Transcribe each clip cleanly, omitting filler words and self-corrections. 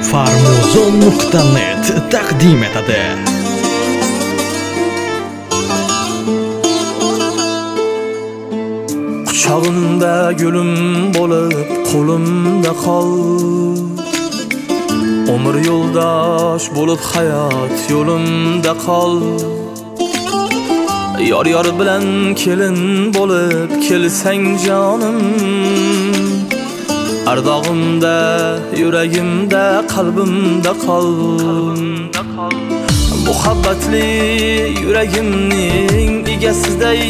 Farmuzon.net taqdim etadi. Quchog'imda gulim bo'lib, qo'limda qol. Umr yo'ldosh bo'lib hayot yo'limda qol. Yor bilan kelin bo'lib kelsang jonim, ardog'imda, yuragimda, qalbimda qol. Muhabbatli yuragimning egasiday,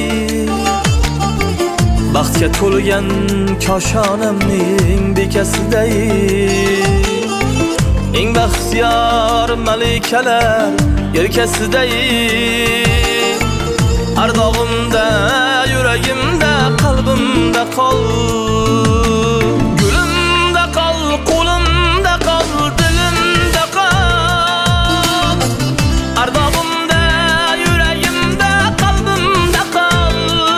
baxtga to'lgan koshonamning bekasiday, eng baxtiyor malikalar yelkasiday, ardog'imda, yuragimda, qalbimda qol. Gulimda qol, qo'limda qol, dilimda qol. Ardog'imda, yuragimda, qalbimda qol.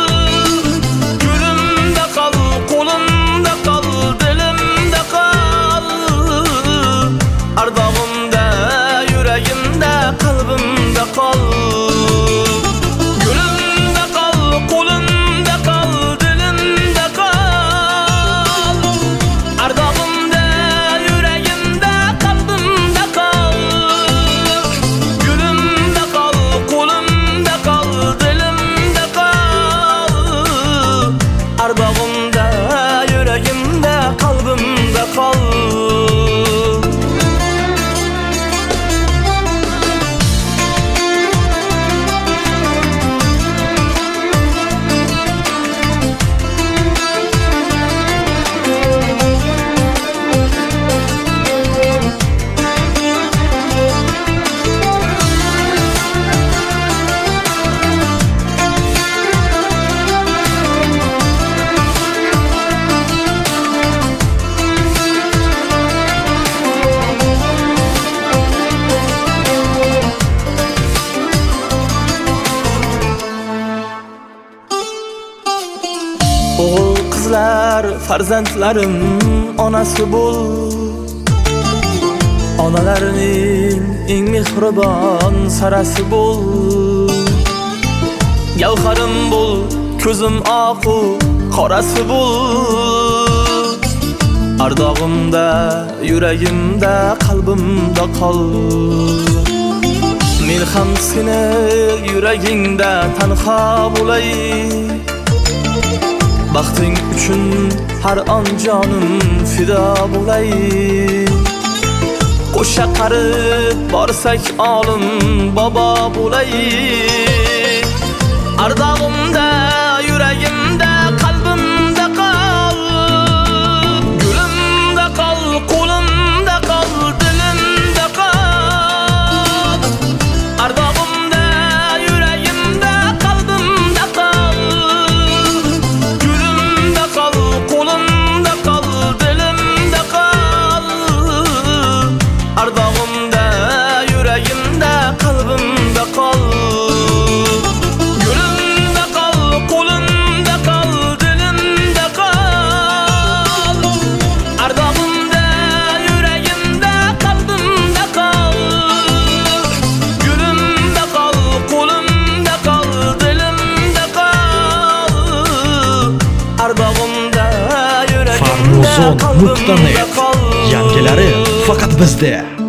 Gulimda qol, qo'limda qol, dilimda qol. Ardog'imda, yuragimda, qalbimda qol. Ardog'imda, yuragimda, qalbimda qol. O'g'il qizlar farzandlarim onasi bo'l. Onalarning eng mehribon sarasi bo'l. Gavharim bo'l, ko'zim oqu qorasi bo'l. Ardog'imda, yuragimda, qalbimda qol. Men ham seni yuragingda tanho bo'lay. Baxting uchun har on jonim fido bo'lay. Qo'sha qarib borsak olim bobo bo'lay. Ardog'imda, yuragimda, qalbimda qol. Gulimda qol, qo'limda qol, dilimda qol. Ardog'imda, yuragimda, qalbimda qol. Ardog'imda, yuragimda, qalbimda qol. Gulimda qol, qo'limda qol, dilimda qol. Ardog'imda, yuragimda, qalbimda qol. Gulimda qol, qo'limda qol, dilimda qol. Ardog'imda, yuragimda, qalbimda qol. Farmuzon.net yangilari faqat bizda.